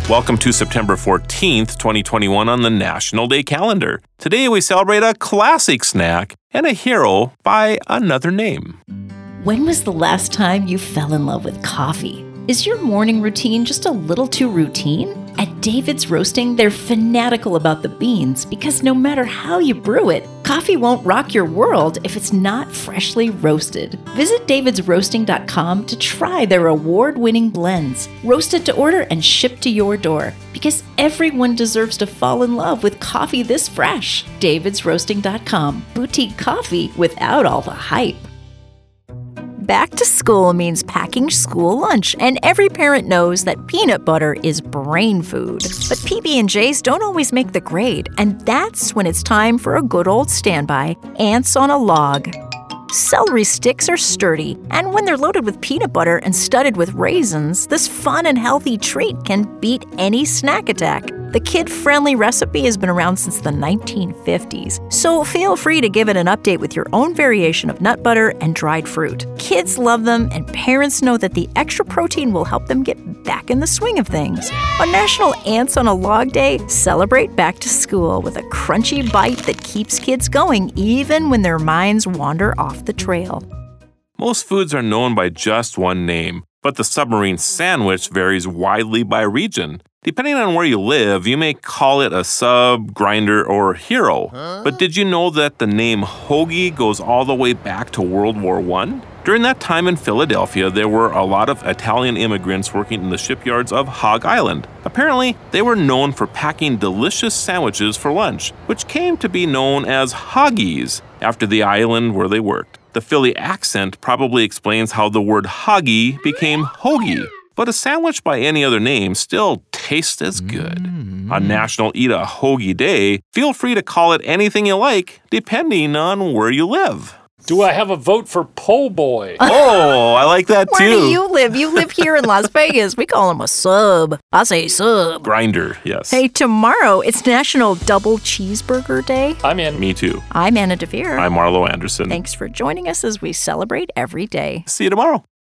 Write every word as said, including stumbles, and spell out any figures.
Welcome to September fourteenth, twenty twenty-one on the National Day calendar. Today we celebrate a classic snack and a hero by another name. When was the last time you fell in love with coffee? Is your morning routine just a little too routine? At David's Roasting, they're fanatical about the beans because no matter how you brew it, coffee won't rock your world if it's not freshly roasted. Visit davids roasting dot com to try their award-winning blends, roasted to order and shipped to your door, because everyone deserves to fall in love with coffee this fresh. davids roasting dot com, boutique coffee without all the hype. Back to school means packing school lunch, and every parent knows that peanut butter is brain food. But P B and J's don't always make the grade, and that's when it's time for a good old standby, ants on a log. Celery sticks are sturdy, and when they're loaded with peanut butter and studded with raisins, this fun and healthy treat can beat any snack attack. The kid-friendly recipe has been around since the nineteen fifties, so feel free to give it an update with your own variation of nut butter and dried fruit. Kids love them, and parents know that the extra protein will help them get back in the swing of things. On National Ants on a Log Day, celebrate back to school with a crunchy bite that keeps kids going even when their minds wander off the trail. Most foods are known by just one name, but the submarine sandwich varies widely by region. Depending on where you live, you may call it a sub, grinder, or hero. Huh? But did you know that the name hoagie goes all the way back to World War One? During that time in Philadelphia, there were a lot of Italian immigrants working in the shipyards of Hog Island. Apparently, they were known for packing delicious sandwiches for lunch, which came to be known as hoggies after the island where they worked. The Philly accent probably explains how the word hoggy became hoagie. But a sandwich by any other name still tastes as good. Mm-hmm. On National Eat a Hoagie Day, feel free to call it anything you like, depending on where you live. Do I have a vote for po' boy? Oh, I like that too. Where do you live? You live here in Las Vegas. We call him a sub. I say sub. Grinder, yes. Hey, tomorrow it's National Double Cheeseburger Day. I'm in. Me too. I'm Anna DeVere. I'm Marlo Anderson. Thanks for joining us as we celebrate every day. See you tomorrow.